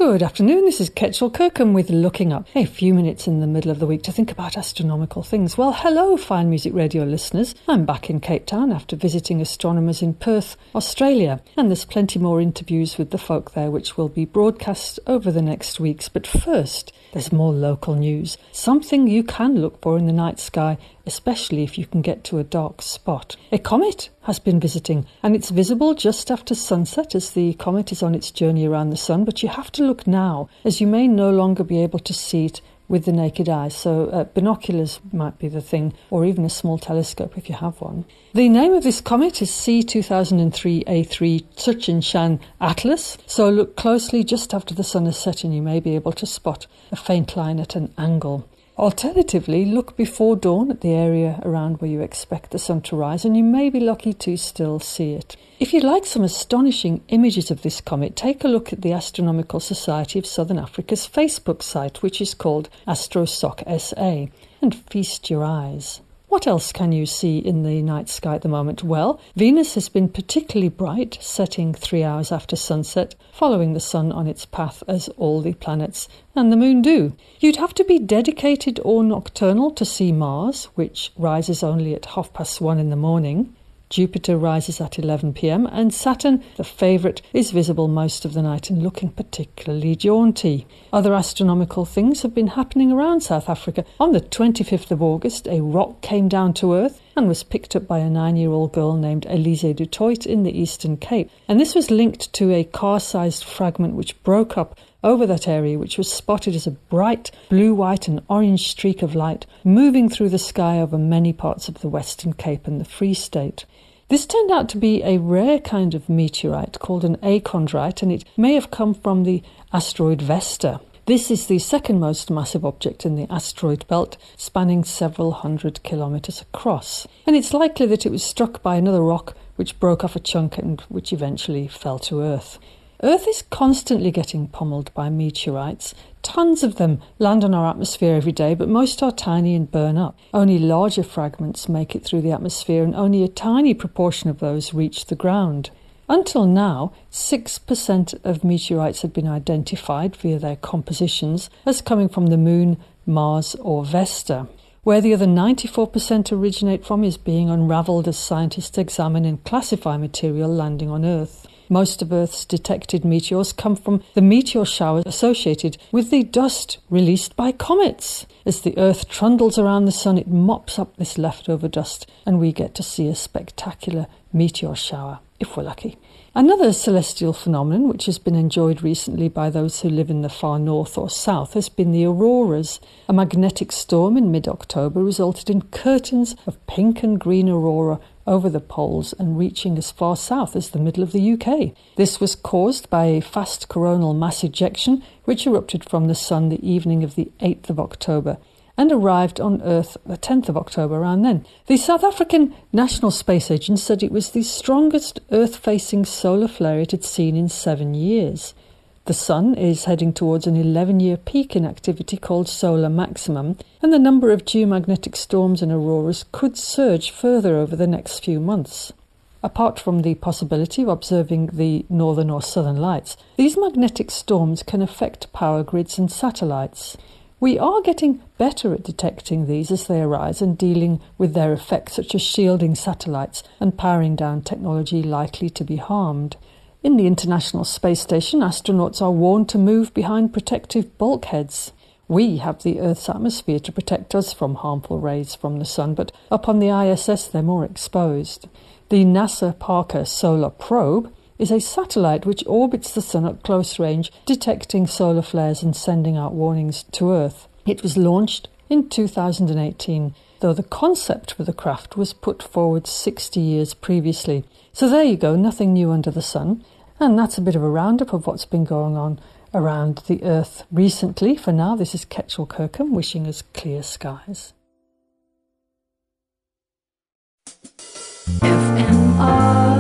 Good afternoon, this is Ketchel Kirkham with Looking Up. A few minutes in the middle of the week to think about astronomical things. Well, hello, Fine Music Radio listeners. I'm back in Cape Town after visiting astronomers in Perth, Australia. And there's plenty more interviews with the folk there which will be broadcast over the next weeks. But first, there's more local news. Something you can look for in the night sky, especially if you can get to a dark spot. A comet has been visiting, and it's visible just after sunset as the comet is on its journey around the sun, but you have to look now, as you may no longer be able to see it with the naked eye, so binoculars might be the thing, or even a small telescope if you have one. The name of this comet is C2003A3 Tsuchinshan Atlas, so look closely just after the sun has set and you may be able to spot a faint line at an angle. Alternatively, look before dawn at the area around where you expect the sun to rise, and you may be lucky to still see it. If you'd like some astonishing images of this comet, take a look at the Astronomical Society of Southern Africa's Facebook site, which is called AstroSoc SA, and feast your eyes. What else can you see in the night sky at the moment? Well, Venus has been particularly bright, setting 3 hours after sunset, following the sun on its path as all the planets and the moon do. You'd have to be dedicated or nocturnal to see Mars, which rises only at 1:30 in the morning. Jupiter rises at 11 p.m. and Saturn, the favourite, is visible most of the night and looking particularly jaunty. Other astronomical things have been happening around South Africa. On the 25th of August, a rock came down to Earth and was picked up by a 9-year-old girl named Elise du Toit in the Eastern Cape. And this was linked to a car-sized fragment which broke up over that area, which was spotted as a bright blue, white and orange streak of light moving through the sky over many parts of the Western Cape and the Free State. This turned out to be a rare kind of meteorite called an achondrite, and it may have come from the asteroid Vesta. This is the second most massive object in the asteroid belt, spanning several hundred kilometres across. And it's likely that it was struck by another rock which broke off a chunk and which eventually fell to Earth. Earth is constantly getting pummeled by meteorites. Tons of them land on our atmosphere every day, but most are tiny and burn up. Only larger fragments make it through the atmosphere, and only a tiny proportion of those reach the ground. Until now, 6% of meteorites have been identified via their compositions as coming from the Moon, Mars or Vesta. Where the other 94% originate from is being unravelled as scientists examine and classify material landing on Earth. Most of Earth's detected meteors come from the meteor shower associated with the dust released by comets. As the Earth trundles around the sun, it mops up this leftover dust, and we get to see a spectacular meteor shower, if we're lucky. Another celestial phenomenon which has been enjoyed recently by those who live in the far north or south has been the auroras. A magnetic storm in mid-October resulted in curtains of pink and green aurora over the poles and reaching as far south as the middle of the UK. This was caused by a fast coronal mass ejection which erupted from the sun the evening of the 8th of October and arrived on Earth the 10th of October around then. The South African National Space Agency said it was the strongest Earth-facing solar flare it had seen in 7 years. The sun is heading towards an 11-year peak in activity called solar maximum, and the number of geomagnetic storms and auroras could surge further over the next few months. Apart from the possibility of observing the northern or southern lights, these magnetic storms can affect power grids and satellites. We are getting better at detecting these as they arise and dealing with their effects, such as shielding satellites and powering down technology likely to be harmed. In the International Space Station, astronauts are warned to move behind protective bulkheads. We have the Earth's atmosphere to protect us from harmful rays from the sun, but up on the ISS they're more exposed. The NASA Parker Solar Probe is a satellite which orbits the sun at close range, detecting solar flares and sending out warnings to Earth. It was launched in 2018, though the concept for the craft was put forward 60 years previously. So there you go, nothing new under the sun. And that's a bit of a roundup of what's been going on around the Earth recently. For now, this is Ketchel Kirkham wishing us clear skies. FMR